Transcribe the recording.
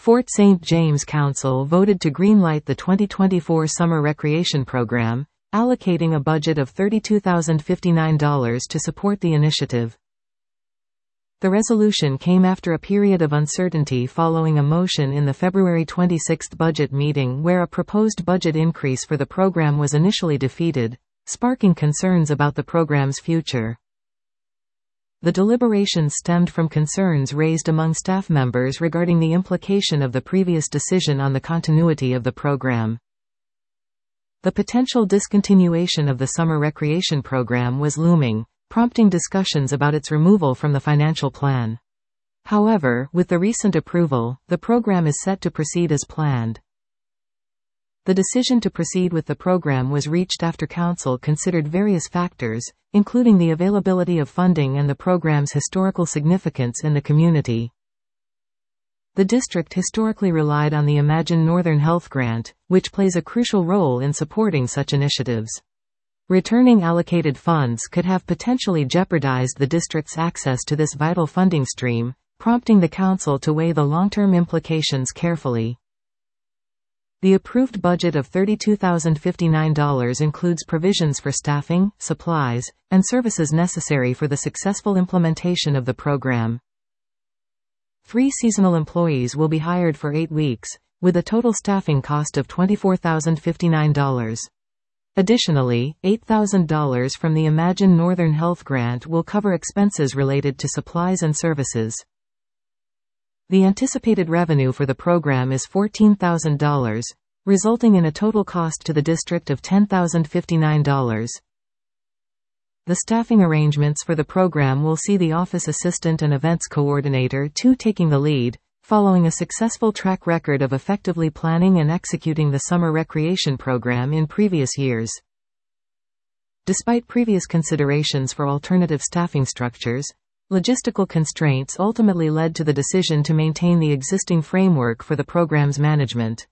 Fort St. James Council voted to greenlight the 2024 Summer Recreation Program, allocating a budget of $32,059 to support the initiative. The resolution came after a period of uncertainty following a motion in the February 26 budget meeting where a proposed budget increase for the program was initially defeated, sparking concerns about the program's future. The deliberations stemmed from concerns raised among staff members regarding the implication of the previous decision on the continuity of the program. The potential discontinuation of the summer recreation program was looming, prompting discussions about its removal from the financial plan. However, with the recent approval, the program is set to proceed as planned. The decision to proceed with the program was reached after Council considered various factors, including the availability of funding and the program's historical significance in the community. The district historically relied on the Imagine Northern Health Grant, which plays a crucial role in supporting such initiatives. Returning allocated funds could have potentially jeopardized the district's access to this vital funding stream, prompting the Council to weigh the long-term implications carefully. The approved budget of $32,059 includes provisions for staffing, supplies, and services necessary for the successful implementation of the program. 3 seasonal employees will be hired for 8 weeks, with a total staffing cost of $24,059. Additionally, $8,000 from the Imagine Northern Health Grant will cover expenses related to supplies and services. The anticipated revenue for the program is $14,000, resulting in a total cost to the district of $10,059. The staffing arrangements for the program will see the office assistant and events coordinator taking the lead, following a successful track record of effectively planning and executing the summer recreation program in previous years. Despite previous considerations for alternative staffing structures, logistical constraints ultimately led to the decision to maintain the existing framework for the program's management.